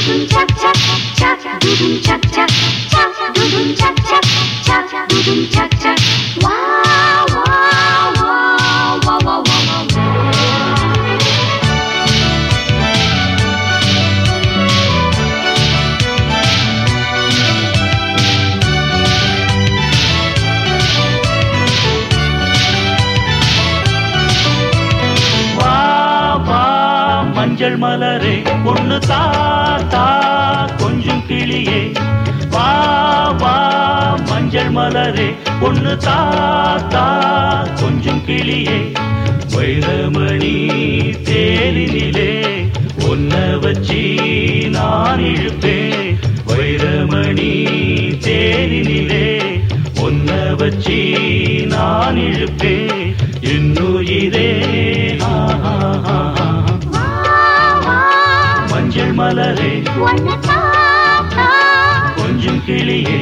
மஞ்சள் மலரே பொண்ணு தாத்தா கொஞ்சம் கிளியே வா வா மஞ்சள் மலரே பொண்ணு தாத்தா கொஞ்சம் கிளியே வைரமணி தேனிலே ஒன்ன வச்சி நான் இழுப்பேன் வைரமணி தேனிலே ஒன்ன வச்சி நான் இழுப்பேன் என்னுயிரே மஞ்சள் மலரே கொஞ்சம் கிளியே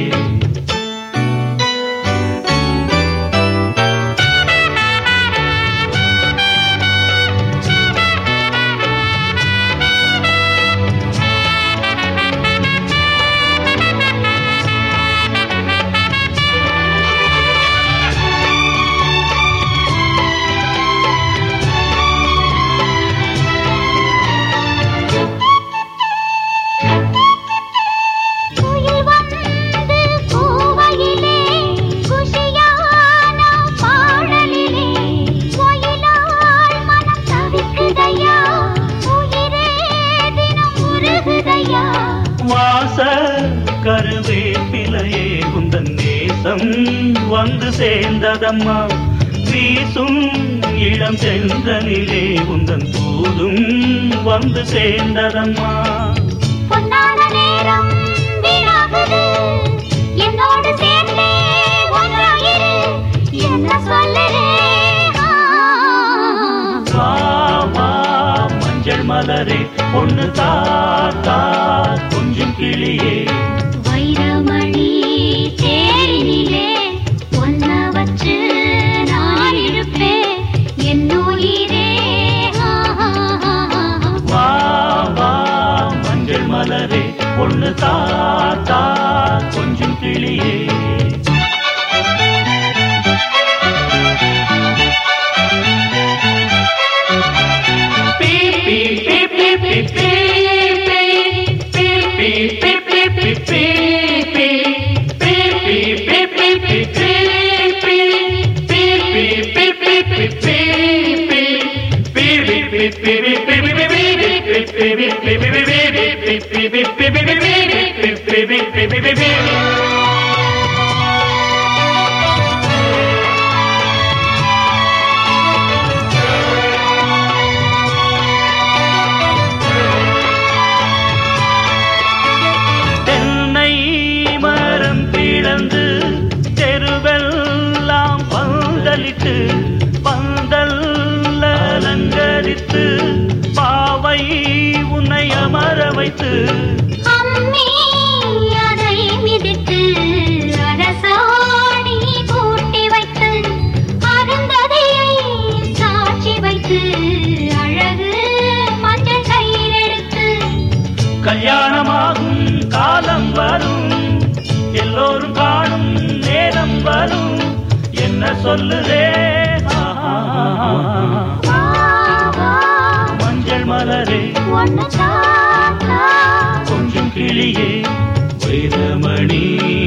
கருவேப்பிலையே உந்தன் நேசம் வந்து சேர்ந்ததம்மா வீசும் இளம் செந்தனிலே உந்தன் தூதும் வந்து சேர்ந்ததம்மா பொன்னான நேரம் வீணாகுது என்னோடு சேர்ந்தே ஒன்றாயிரு என்ன சொல்லுறே வா வா மஞ்சள் மலரே பொண்ணு தாத்தா கொஞ்சம் கிளியே வைரமணி தேனிலே ஒன்ன வச்சு நான் இருப்பேன் என்னுயிரே வா வா மஞ்சள் மலரே பொண்ணு தாத்தா கொஞ்சம் கிளியே தென்னை மரம் பிளந்து தெருவெல்லாம் பந்தலிட்டு பந்தல் அலங்கரித்து பாவை உன்னை அமர வைத்து அம்மி அதை மிதித்து அரசாணி கூட்டி வைத்து அருந்ததியை சாட்சி வைத்து அழகு மஞ்சள் கையில் எடுத்து கல்யாணமாகும் காலம் வரும் எல்லோரும் காணும் நேரம் வரும் என்ன சொல்லுதே மஞ்சள் மலரே ஒன்னு தாத்தா கொஞ்சம் கிளியே வைரமணி